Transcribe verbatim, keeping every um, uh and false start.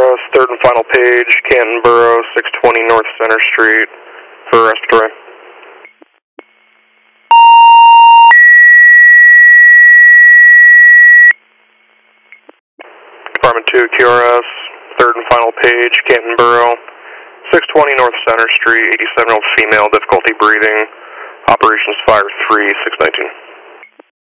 S, third and final page, Canton Borough, six twenty North Center Street, for respiratory. Department two, Q R S, third and final page, Canton Borough, six twenty North Center Street, eighty-seven year old female, difficulty breathing, operations fire three, six nineteen.